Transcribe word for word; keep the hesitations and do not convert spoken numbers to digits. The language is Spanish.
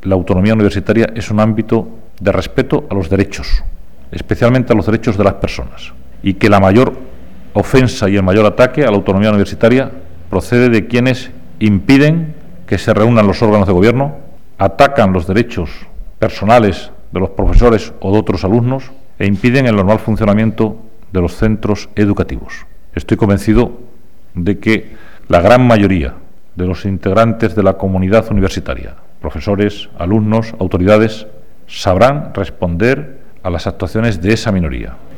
la autonomía universitaria es un ámbito de respeto a los derechos, especialmente a los derechos de las personas, y que la mayor ofensa y el mayor ataque a la autonomía universitaria procede de quienes impiden que se reúnan los órganos de gobierno, atacan los derechos personales de los profesores o de otros alumnos e impiden el normal funcionamiento de los centros educativos. Estoy convencido de que la gran mayoría de los integrantes de la comunidad universitaria, profesores, alumnos, autoridades, sabrán responder a las actuaciones de esa minoría.